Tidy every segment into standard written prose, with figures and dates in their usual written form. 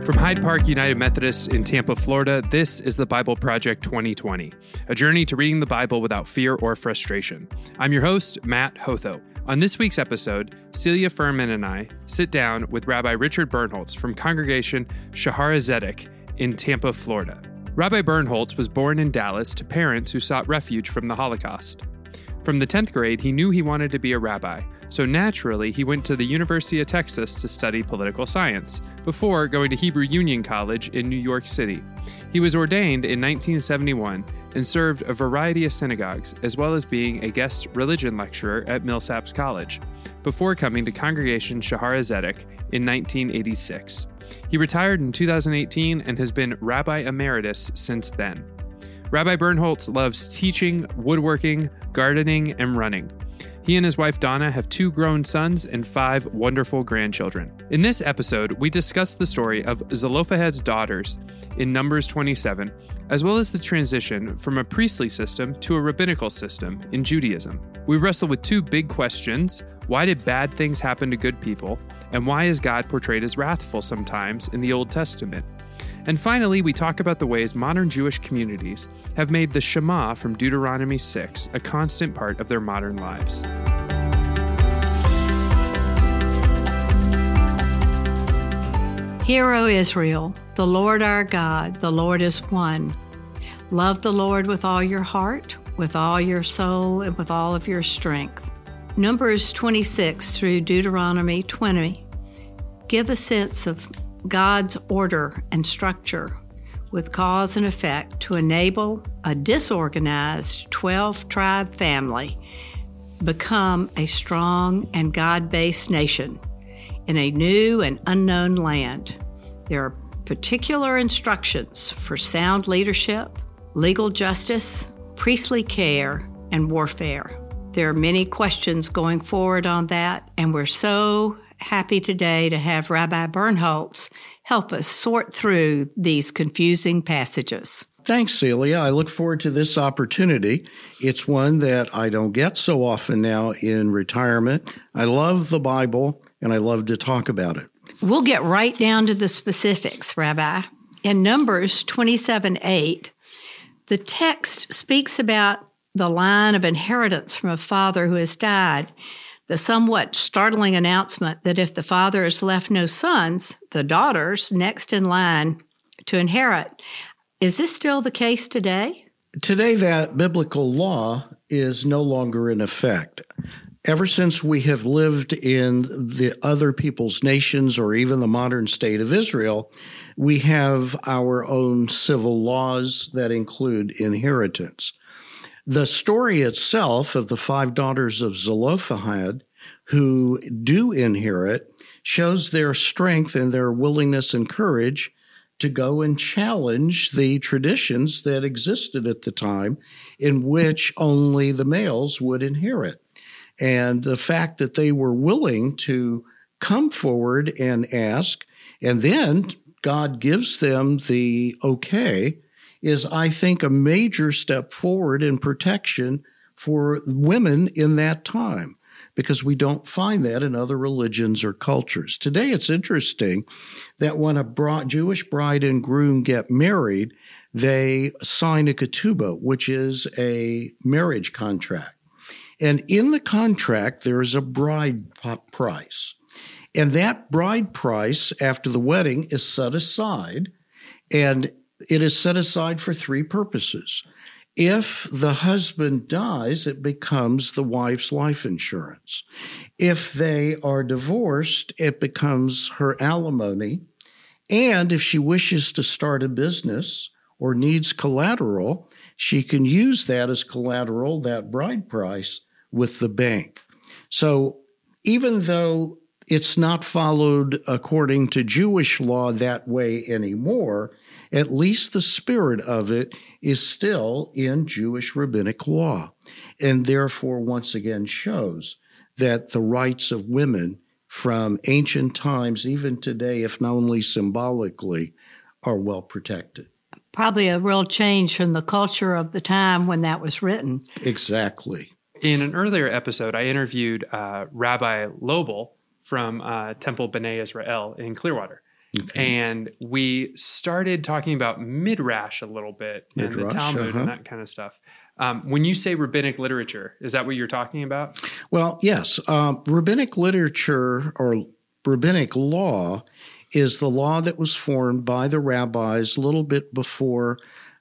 From Hyde Park United Methodist in Tampa, Florida, this is the Bible Project 2020, a journey to reading the Bible without fear or frustration. I'm your host, Matt Hotho. On this week's episode, Celia Furman and I sit down with Rabbi Richard Bernholtz from Congregation Shaharis Zedek in Tampa, Florida. Rabbi Bernholtz was born in Dallas to parents who sought refuge from the Holocaust. From the 10th grade, he knew he wanted to be a rabbi, so naturally he went to the University of Texas to study political science, before going to Hebrew Union College in New York City. He was ordained in 1971 and served a variety of synagogues, as well as being a guest religion lecturer at Millsaps College, before coming to Congregation Shaharis Zedek in 1986. He retired in 2018 and has been Rabbi Emeritus since then. Rabbi Bernholtz loves teaching, woodworking, gardening, and running. He and his wife Donna have 2 grown sons and 5 wonderful grandchildren. In this episode, we discuss the story of Zelophehad's daughters in Numbers 27, as well as the transition from a priestly system to a rabbinical system in Judaism. We wrestle with 2 big questions: why did bad things happen to good people? And why is God portrayed as wrathful sometimes in the Old Testament? And finally, we talk about the ways modern Jewish communities have made the Shema from Deuteronomy 6 a constant part of their modern lives. Hear, O Israel, the Lord our God, the Lord is one. Love the Lord with all your heart, with all your soul, and with all of your strength. Numbers 26 through Deuteronomy 20 give a sense of God's order and structure with cause and effect to enable a disorganized 12-tribe family become a strong and God-based nation in a new and unknown land. There are particular instructions for sound leadership, legal justice, priestly care, and warfare. There are many questions going forward on that, and we're so happy today to have Rabbi Bernholtz help us sort through these confusing passages. Thanks, Celia. I look forward to this opportunity. It's one that I don't get so often now in retirement. I love the Bible, and I love to talk about it. We'll get right down to the specifics, Rabbi. In Numbers 27:8, the text speaks about the line of inheritance from a father who has died. The somewhat startling announcement that if the father has left no sons, the daughter's next in line to inherit. Is this still the case today? Today, that biblical law is no longer in effect. Ever since we have lived in the other people's nations or even the modern state of Israel, we have our own civil laws that include inheritance. The story itself of the 5 daughters of Zelophehad who do inherit shows their strength and their willingness and courage to go and challenge the traditions that existed at the time in which only the males would inherit. And the fact that they were willing to come forward and ask, and then God gives them the okay, is, I think, a major step forward in protection for women in that time, because we don't find that in other religions or cultures. Today, it's interesting that when a Jewish bride and groom get married, they sign a ketubah, which is a marriage contract. And in the contract, there is a bride price. And that bride price after the wedding is set aside, and it is set aside for 3 purposes. If the husband dies, it becomes the wife's life insurance. If they are divorced, it becomes her alimony. And if she wishes to start a business or needs collateral, she can use that as collateral, that bride price, with the bank. So even though it's not followed according to Jewish law that way anymore, at least the spirit of it is still in Jewish rabbinic law, and therefore once again shows that the rights of women from ancient times, even today, if not only symbolically, are well protected. Probably a real change from the culture of the time when that was written. Exactly. In an earlier episode, I interviewed Rabbi Lobel from Temple B'nai Israel in Clearwater. And we started talking about Midrash a little bit and the Talmud and that kind of stuff. When you say rabbinic literature, is that what you're talking about? Well, yes. Rabbinic literature or rabbinic law is the law that was formed by the rabbis a little bit before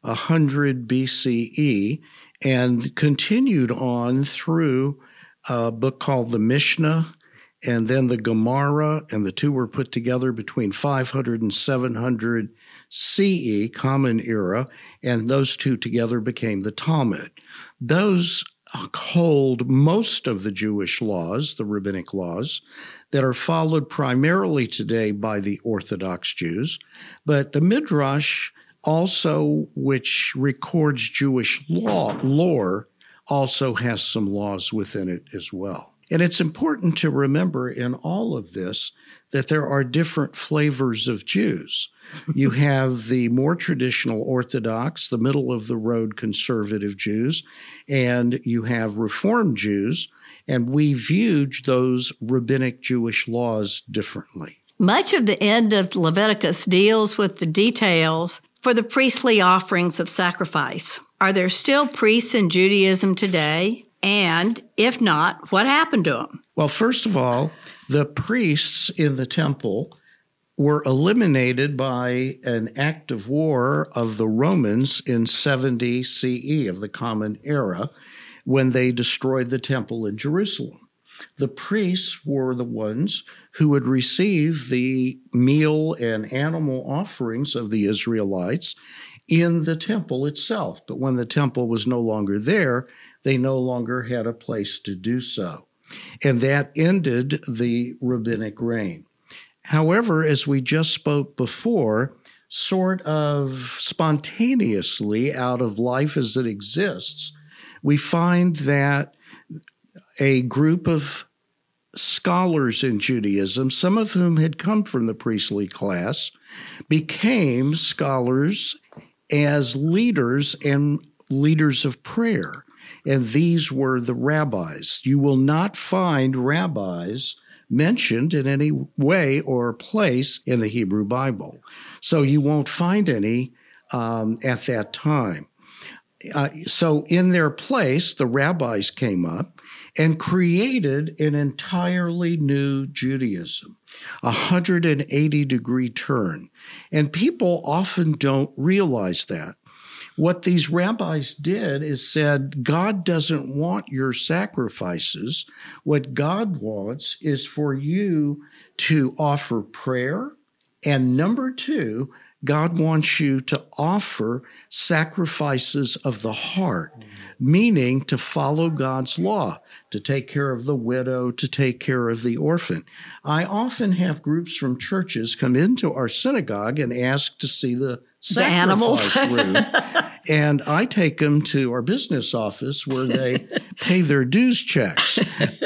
100 BCE and continued on through a book called the Mishnah and then the Gemara, and the two were put together between 500 and 700 CE, Common Era, and those two together became the Talmud. Those hold most of the Jewish laws, the rabbinic laws, that are followed primarily today by the Orthodox Jews. But the Midrash also, which records Jewish lore, also has some laws within it as well. And it's important to remember in all of this that there are different flavors of Jews. You have the more traditional Orthodox, the middle-of-the-road conservative Jews, and you have Reform Jews, and we viewed those rabbinic Jewish laws differently. Much of the end of Leviticus deals with the details for the priestly offerings of sacrifice. Are there still priests in Judaism today? And if not, what happened to them? Well, first of all, the priests in the temple were eliminated by an act of war of the Romans in 70 CE of the Common Era when they destroyed the temple in Jerusalem. The priests were the ones who would receive the meal and animal offerings of the Israelites in the temple itself. But when the temple was no longer there, they no longer had a place to do so. And that ended the rabbinic reign. However, as we just spoke before, sort of spontaneously out of life as it exists, we find that a group of scholars in Judaism, some of whom had come from the priestly class, became scholars as leaders and leaders of prayer. And these were the rabbis. You will not find rabbis mentioned in any way or place in the Hebrew Bible. So you won't find any at that time. So in their place, the rabbis came up and created an entirely new Judaism, a 180-degree turn. And people often don't realize that. What these rabbis did is said, God doesn't want your sacrifices. What God wants is for you to offer prayer. And number two, God wants you to offer sacrifices of the heart, meaning to follow God's law, to take care of the widow, to take care of the orphan. I often have groups from churches come into our synagogue and ask to see the sacrifice room. And I take them to our business office where they pay their dues checks.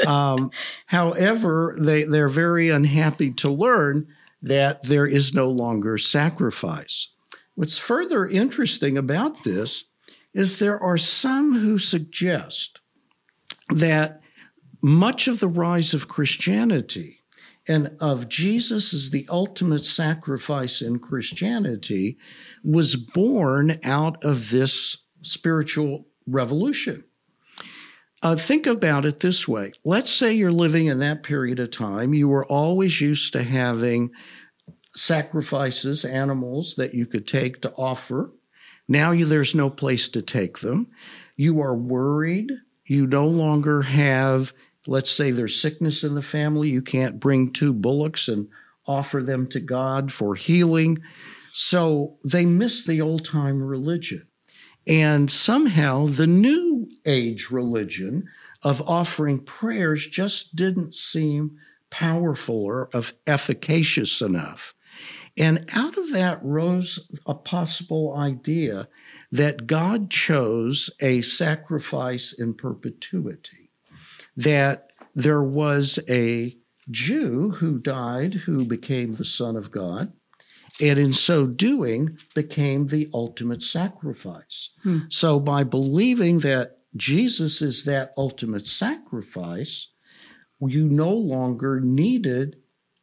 However, they're very unhappy to learn that there is no longer sacrifice. What's further interesting about this is there are some who suggest that much of the rise of Christianity and of Jesus as the ultimate sacrifice in Christianity was born out of this spiritual revolution. Think about it this way. Let's say you're living in that period of time. You were always used to having sacrifices, animals that you could take to offer. Now there's no place to take them. You are worried. You no longer have, let's say there's sickness in the family. You can't bring 2 bullocks and offer them to God for healing. So they miss the old-time religion. And somehow the new age religion of offering prayers just didn't seem powerful or efficacious enough. And out of that rose a possible idea that God chose a sacrifice in perpetuity, that there was a Jew who died, who became the Son of God, and in so doing became the ultimate sacrifice. So by believing that Jesus is that ultimate sacrifice, you no longer needed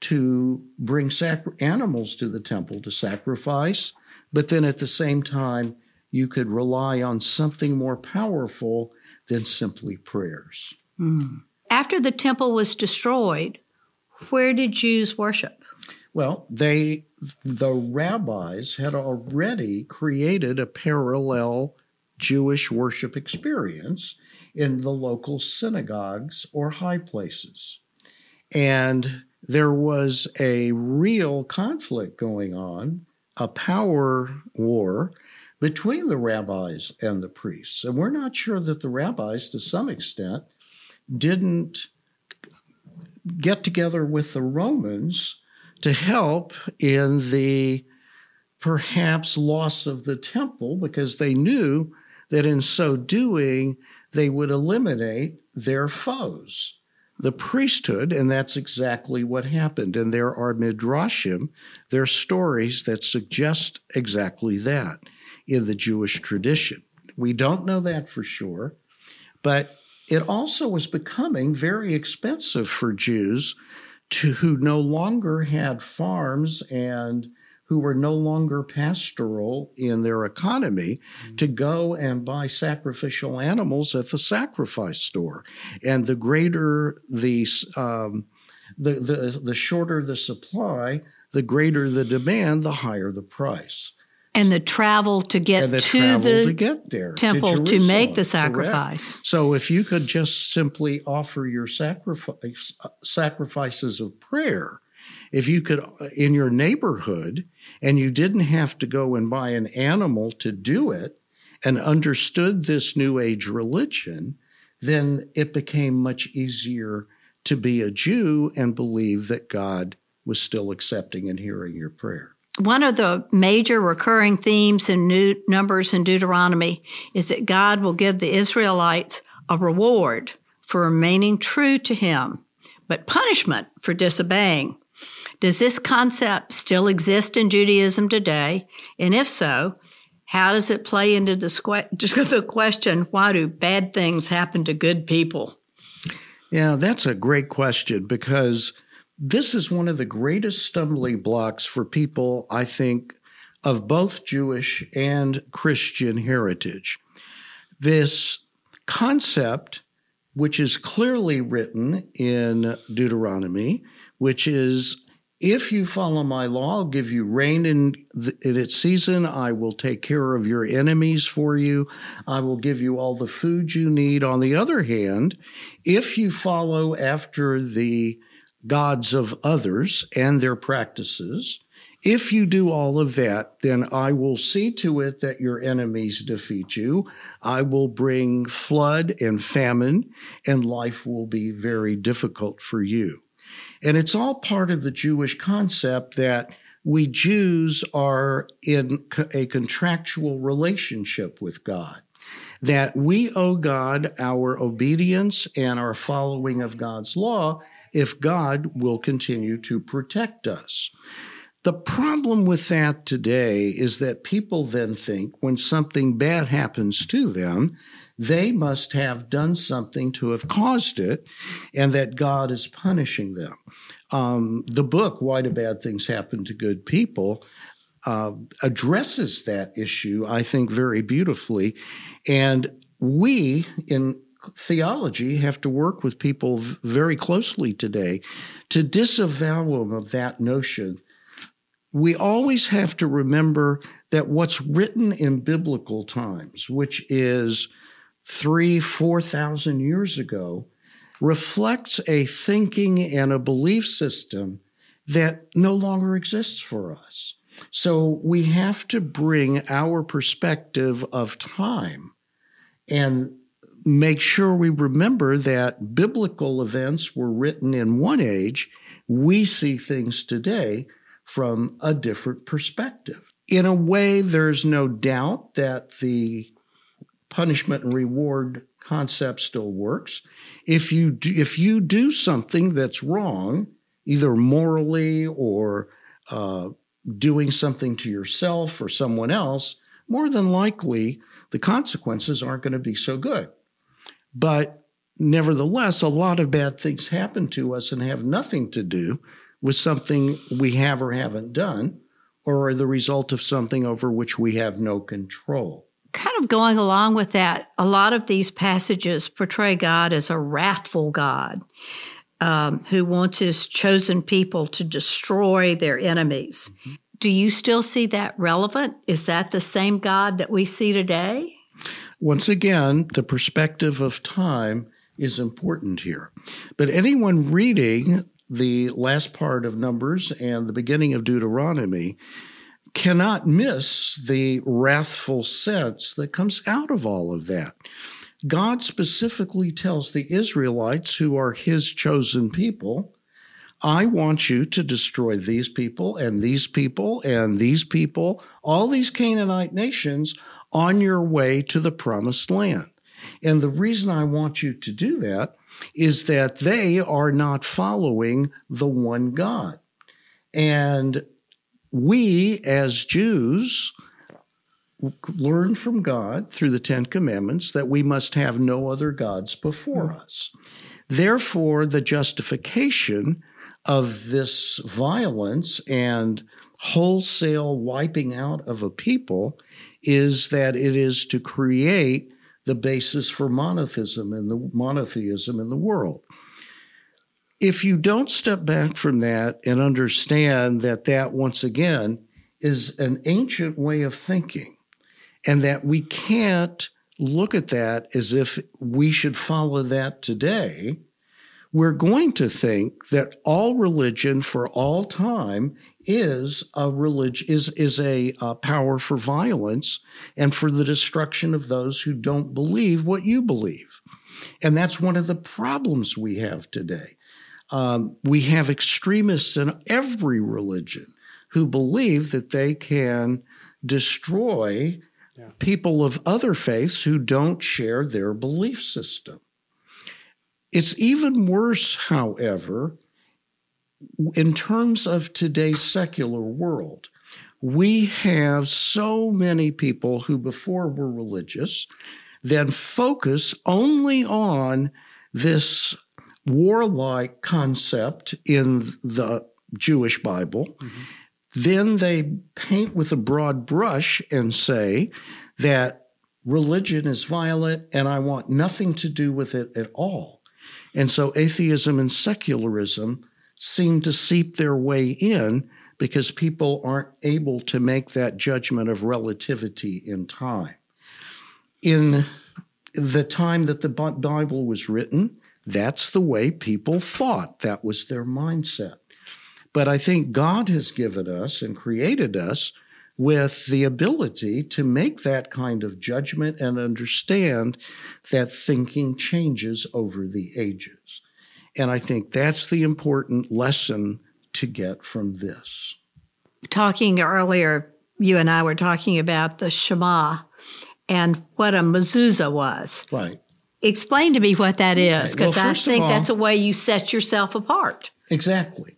to bring animals to the temple to sacrifice, but then at the same time, you could rely on something more powerful than simply prayers. After the temple was destroyed, where did Jews worship? Well, the rabbis had already created a parallel Jewish worship experience in the local synagogues or high places. And there was a real conflict going on, a power war between the rabbis and the priests. And we're not sure that the rabbis, to some extent, didn't get together with the Romans to help in the perhaps loss of the temple, because they knew that in so doing, they would eliminate their foes, the priesthood, and that's exactly what happened. And there are midrashim, there are stories that suggest exactly that in the Jewish tradition. We don't know that for sure, but it also was becoming very expensive for Jews who no longer had farms and who were no longer pastoral in their economy to go and buy sacrificial animals at the sacrifice store. And the greater the shorter the supply, the greater the demand, the higher the price. And the travel to get to the temple to make the sacrifice. Correct. So if you could just simply offer your sacrifices of prayer, if you could in your neighborhood, and you didn't have to go and buy an animal to do it, and understood this New Age religion, then it became much easier to be a Jew and believe that God was still accepting and hearing your prayer. One of the major recurring themes in Numbers and Deuteronomy is that God will give the Israelites a reward for remaining true to him, but punishment for disobeying. Does this concept still exist in Judaism today? And if so, how does it play into the question, why do bad things happen to good people? Yeah, that's a great question, because this is one of the greatest stumbling blocks for people, I think, of both Jewish and Christian heritage. This concept, which is clearly written in Deuteronomy, which is, if you follow my law, I'll give you rain in its season. I will take care of your enemies for you. I will give you all the food you need. On the other hand, if you follow after the gods of others and their practices, if you do all of that, then I will see to it that your enemies defeat you. I will bring flood and famine, and life will be very difficult for you. And it's all part of the Jewish concept that we Jews are in a contractual relationship with God, that we owe God our obedience and our following of God's law if God will continue to protect us. The problem with that today is that people then think when something bad happens to them, they must have done something to have caused it, and that God is punishing them. The book, Why Do Bad Things Happen to Good People, addresses that issue, I think, very beautifully. And we, in theology, have to work with people very closely today to disavow them of that notion. We always have to remember that what's written in biblical times, which is 3,000-4,000 years ago, reflects a thinking and a belief system that no longer exists for us. So we have to bring our perspective of time and make sure we remember that biblical events were written in one age. We see things today from a different perspective. In a way, there's no doubt that the punishment and reward concept still works. If you do something that's wrong, either morally or doing something to yourself or someone else, more than likely the consequences aren't going to be so good. But nevertheless, a lot of bad things happen to us and have nothing to do with something we have or haven't done, or are the result of something over which we have no control. Kind of going along with that, a lot of these passages portray God as a wrathful God who wants his chosen people to destroy their enemies. Mm-hmm. Do you still see that relevant? Is that the same God that we see today? Once again, the perspective of time is important here. But anyone reading the last part of Numbers and the beginning of Deuteronomy cannot miss the wrathful sense that comes out of all of that. God specifically tells the Israelites, who are his chosen people, I want you to destroy these people and these people and these people, all these Canaanite nations, on your way to the promised land. And the reason I want you to do that is that they are not following the one God. And we, as Jews, learn from God through the Ten Commandments that we must have no other gods before us. Therefore, the justification of this violence and wholesale wiping out of a people is that it is to create the basis for monotheism in the world. If you don't step back from that and understand that once again is an ancient way of thinking, and that we can't look at that as if we should follow that today, we're going to think that all religion for all time is a power for violence and for the destruction of those who don't believe what you believe. And that's one of the problems we have today. We have extremists in every religion who believe that they can destroy people of other faiths who don't share their belief system. It's even worse, however, in terms of today's secular world. We have so many people who before were religious then focus only on this warlike concept in the Jewish Bible. Mm-hmm. Then they paint with a broad brush and say that religion is violent and I want nothing to do with it at all. And so atheism and secularism seem to seep their way in because people aren't able to make that judgment of relativity in time. In the time that the Bible was written, that's the way people thought. That was their mindset. But I think God has given us and created us with the ability to make that kind of judgment and understand that thinking changes over the ages. And I think that's the important lesson to get from this. Talking earlier, you and I were talking about the Shema and what a mezuzah was. Right. Explain to me what that is, because Well, I think that's a way you set yourself apart. Exactly.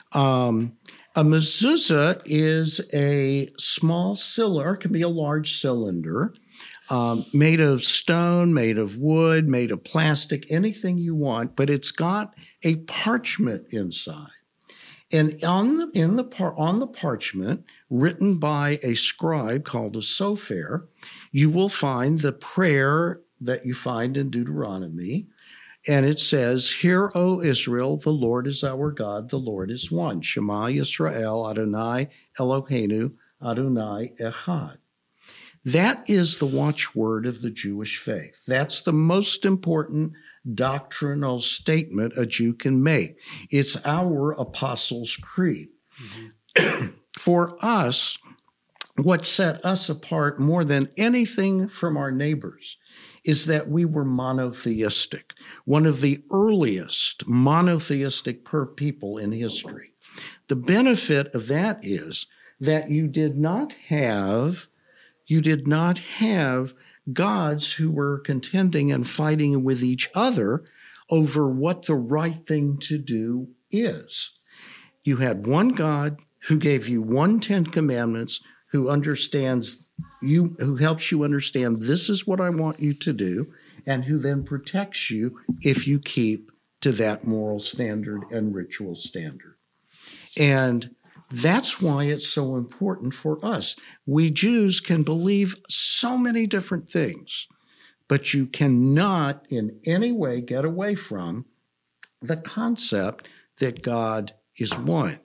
A mezuzah is a small cylinder, it can be a large cylinder, made of stone, made of wood, made of plastic, anything you want, but it's got a parchment inside. And on the parchment, written by a scribe called a sofer, you will find the prayer that you find in Deuteronomy. And it says, Hear, O Israel, the Lord is our God, the Lord is one. Shema Yisrael, Adonai Eloheinu, Adonai Echad. That is the watchword of the Jewish faith. That's the most important doctrinal statement a Jew can make. It's our Apostles' Creed. Mm-hmm. For us, what set us apart more than anything from our neighbors is that we were monotheistic, one of the earliest monotheistic people in history. The benefit of that is that you did not have gods who were contending and fighting with each other over what the right thing to do is. You had one God who gave you one Ten Commandments, who understands you, who helps you understand this is what I want you to do, and who then protects you if you keep to that moral standard and ritual standard. And that's why it's so important for us. We Jews can believe so many different things, but you cannot in any way get away from the concept that God is one.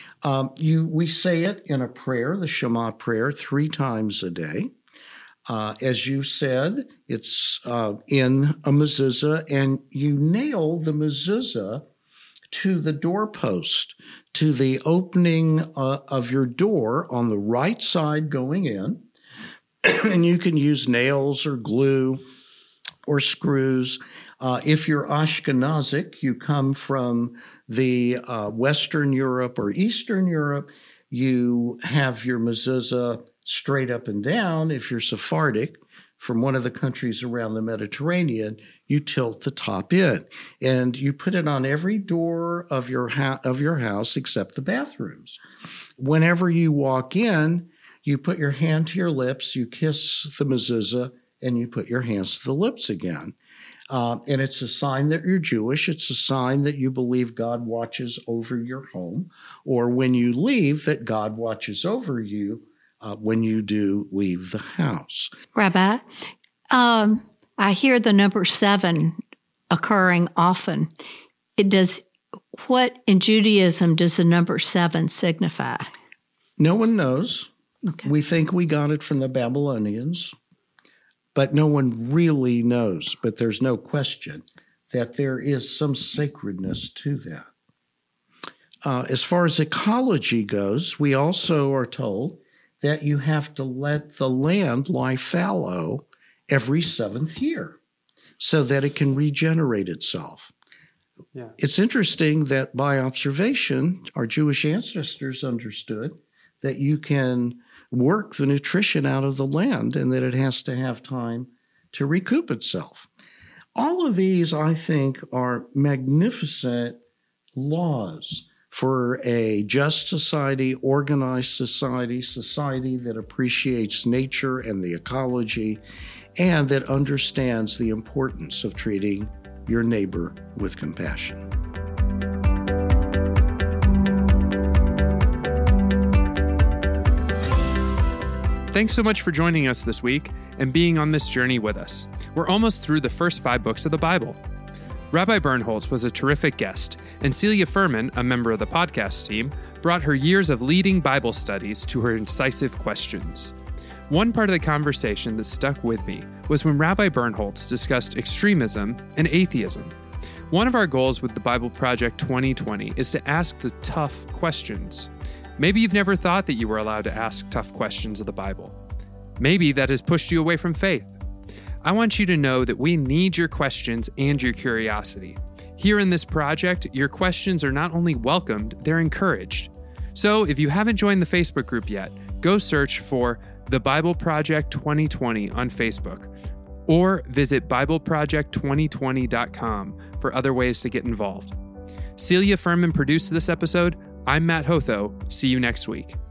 We say it in a prayer, the Shema prayer, 3 times a day. As you said, it's in a mezuzah, and you nail the mezuzah to the doorpost, to the opening of your door on the right side going in. And you can use nails or glue or screws. If you're Ashkenazic, you come from the Western Europe or Eastern Europe, you have your mezuzah straight up and down. If you're Sephardic, from one of the countries around the Mediterranean, you tilt the top in, and you put it on every door of your house except the bathrooms. Whenever you walk in, you put your hand to your lips, you kiss the mezuzah, and you put your hands to the lips again. And it's a sign that you're Jewish. It's a sign that you believe God watches over your home, or when you leave, that God watches over you when you do leave the house. Rabbi, I hear the number 7 occurring often. What in Judaism does the number 7 signify? No one knows. Okay. We think we got it from the Babylonians, but no one really knows. But there's no question that there is some sacredness to that. As far as ecology goes, we also are told that you have to let the land lie fallow every 7th year so that it can regenerate itself. Yeah. It's interesting that by observation, our Jewish ancestors understood that you can work the nutrition out of the land and that it has to have time to recoup itself. All of these, I think, are magnificent laws for a just society, organized society that appreciates nature and the ecology, and that understands the importance of treating your neighbor with compassion. Thanks so much for joining us this week and being on this journey with us. We're almost through the first 5 books of the Bible. Rabbi Bernholtz was a terrific guest, and Celia Furman, a member of the podcast team, brought her years of leading Bible studies to her incisive questions. One part of the conversation that stuck with me was when Rabbi Bernholtz discussed extremism and atheism. One of our goals with the Bible Project 2020 is to ask the tough questions. Maybe you've never thought that you were allowed to ask tough questions of the Bible. Maybe that has pushed you away from faith. I want you to know that we need your questions and your curiosity. Here in this project, your questions are not only welcomed, they're encouraged. So if you haven't joined the Facebook group yet, go search for The Bible Project 2020 on Facebook, or visit BibleProject2020.com for other ways to get involved. Celia Furman produced this episode. I'm Matt Hotho. See you next week.